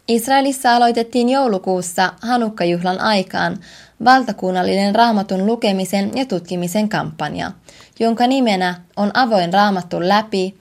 Israelissa aloitettiin joulukuussa Hanukka-juhlan aikaan valtakunnallinen raamatun lukemisen ja tutkimisen kampanja, jonka nimenä on Avoin raamattu läpi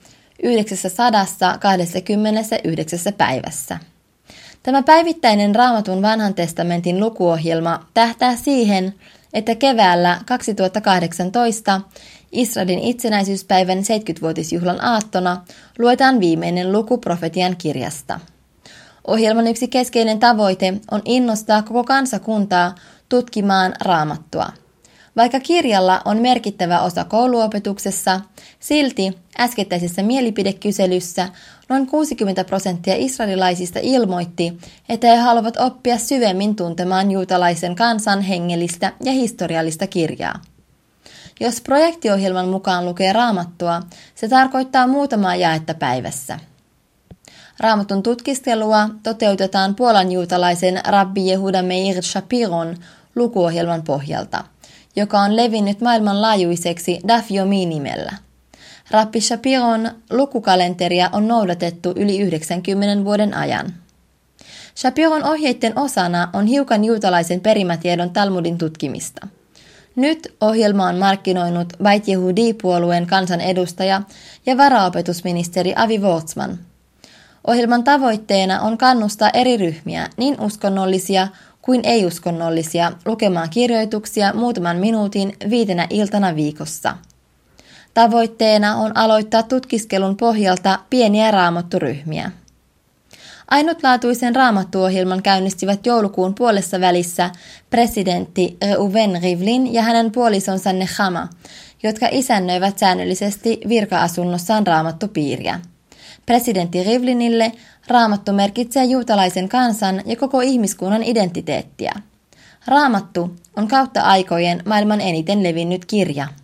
929 päivässä. Tämä päivittäinen Raamatun vanhan testamentin lukuohjelma tähtää siihen, että keväällä 2018 Israelin itsenäisyyspäivän 70-vuotisjuhlan aattona luetaan viimeinen luku profetian kirjasta. Ohjelman yksi keskeinen tavoite on innostaa koko kansakuntaa tutkimaan Raamattua. Vaikka kirjalla on merkittävä osa kouluopetuksessa, silti äskettäisessä mielipidekyselyssä noin 60% israelilaisista ilmoitti, että he haluavat oppia syvemmin tuntemaan juutalaisen kansan hengellistä ja historiallista kirjaa. Jos projektiohjelman mukaan lukee Raamattua, se tarkoittaa muutamaa jaetta päivässä. Raamatun tutkiskelua toteutetaan Puolan juutalaisen rabbi Yehuda Meir Shapiron lukuohjelman pohjalta, joka on levinnyt maailmanlaajuiseksi Daf Yomi-nimellä. Rabbi Shapiron lukukalenteria on noudatettu yli 90 vuoden ajan. Shapiron ohjeiden osana on hiukan juutalaisen perimätiedon Talmudin tutkimista. Nyt ohjelma on markkinoinut Beit Yehudi-puolueen kansanedustaja ja varaopetusministeri Avi Wortsman. Ohjelman tavoitteena on kannustaa eri ryhmiä, niin uskonnollisia kuin ei-uskonnollisia, lukemaan kirjoituksia muutaman minuutin 5 iltana viikossa. Tavoitteena on aloittaa tutkiskelun pohjalta pieniä raamatturyhmiä. Ainutlaatuisen raamattuohjelman käynnistivät joulukuun puolessa välissä presidentti Reuven Rivlin ja hänen puolisonsa Nechama, jotka isännöivät säännöllisesti virka-asunnossaan raamattupiiriä. Presidentti Rivlinille Raamattu merkitsee juutalaisen kansan ja koko ihmiskunnan identiteettiä. Raamattu on kautta aikojen maailman eniten levinnyt kirja.